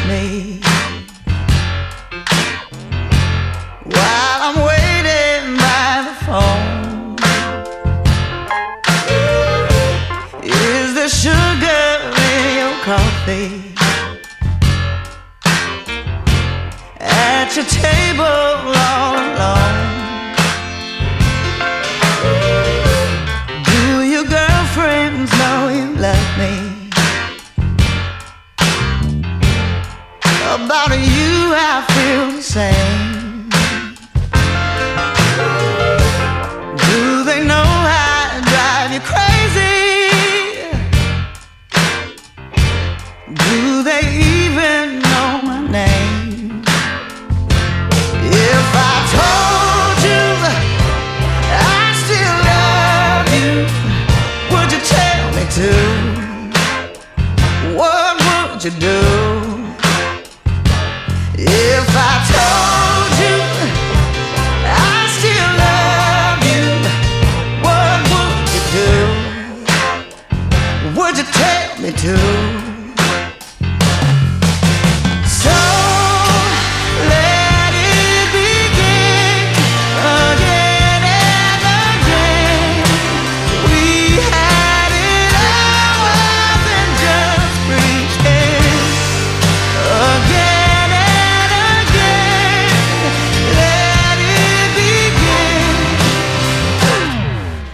me while I'm waiting by the phone? Is there sugar in your coffee? At your table all alone? Do your girlfriends know you love me? About you I feel the same. Do they know I drive you crazy? Do they even know my name? If I told you I still love you, would you tell me to? What would you do? If I told you I still love you, what would you do? Would you tell me to?